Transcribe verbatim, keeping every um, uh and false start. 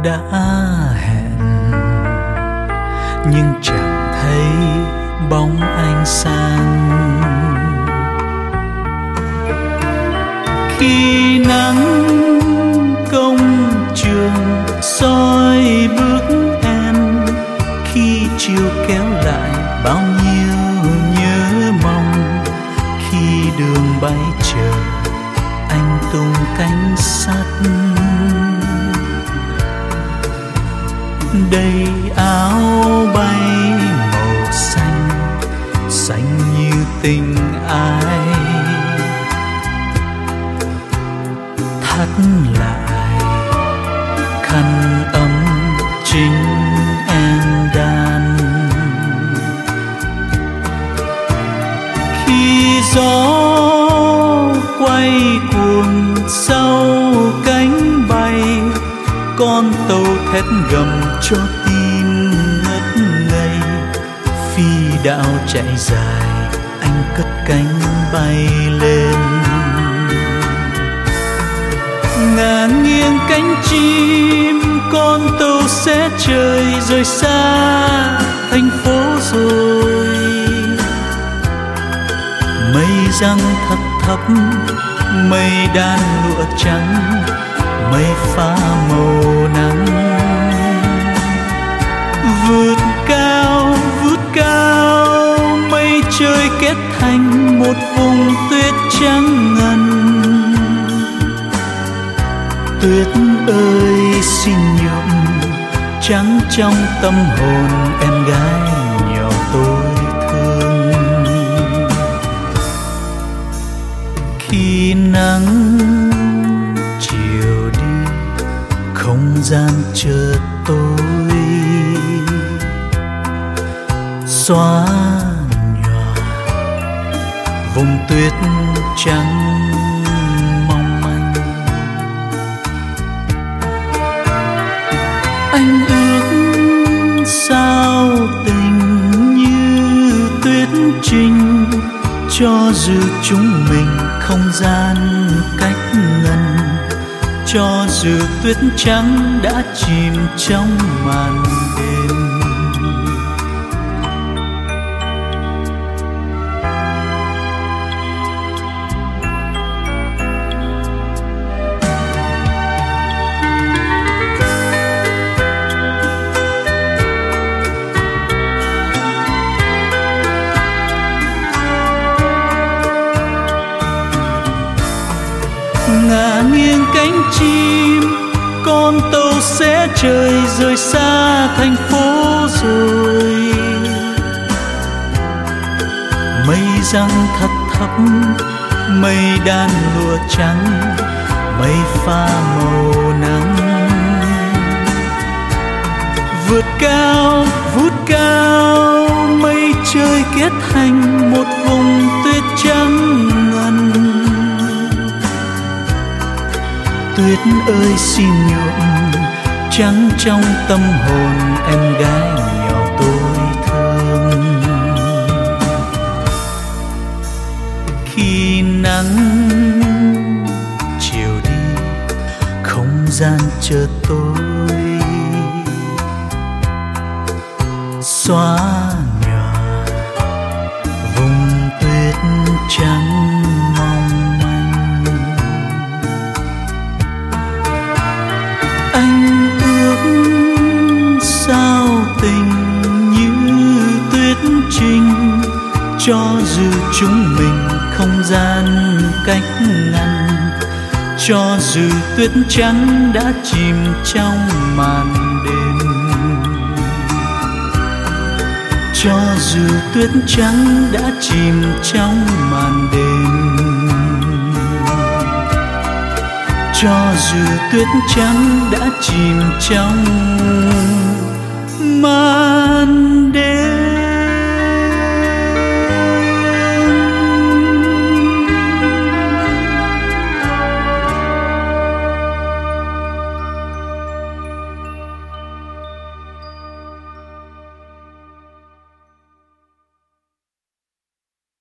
đã hẹn nhưng chẳng thấy bóng anh sang. Khi nắng công trường soi bước em, khi chiều kéo lại bao nhiêu nhớ mong, khi đường bay chờ anh tung cánh sắt. Đây áo bay màu xanh, xanh như tình ai, thắt lại khăn ấm chính em đan. Khi gió quay cuồng sau cánh bay, con tàu thét gầm cho tim ngất ngây. Phi đạo chạy dài, anh cất cánh bay lên. Ngả nghiêng cánh chim, con tàu sẽ trời rời xa thành phố rồi. Mây giăng thật thấp, mây đan lụa trắng, mây pha màu nắng. Vượt cao, vút cao, mây trời kết thành một vùng tuyết trắng ngần. Tuyết ơi xin nhuộm trắng trong tâm hồn em gái nhỏ tôi thương. Khi nắng chiều đi, không gian chợt tối, xóa nhòa vùng tuyết trắng mong manh. Anh ước sao tình như tuyết trinh, cho dù chúng mình không gian cách ngần, cho dù tuyết trắng đã chìm trong màn đêm. Ngả nghiêng cánh chim, con tàu sẽ trời rời xa thành phố rồi. Mây giăng thật thấp, mây đan lụa trắng, mây pha màu nắng. Vượt cao, vút cao, mây trời kết thành một vùng tuyết trắng ngần. Tuyết ơi xin nhuộm trắng trong tâm hồn em gái nhỏ tôi thương. Khi nắng chiều đi, không gian chợt tối, xóa nhòa vùng tuyết trắng mong manh. Anh ước sao tình như tuyết trinh, cho dù chúng mình không gian cách ngăn, cho dù tuyết trắng đã chìm trong màn đêm. Cho dù tuyết trắng đã chìm trong màn đêm, cho dù tuyết trắng đã chìm trong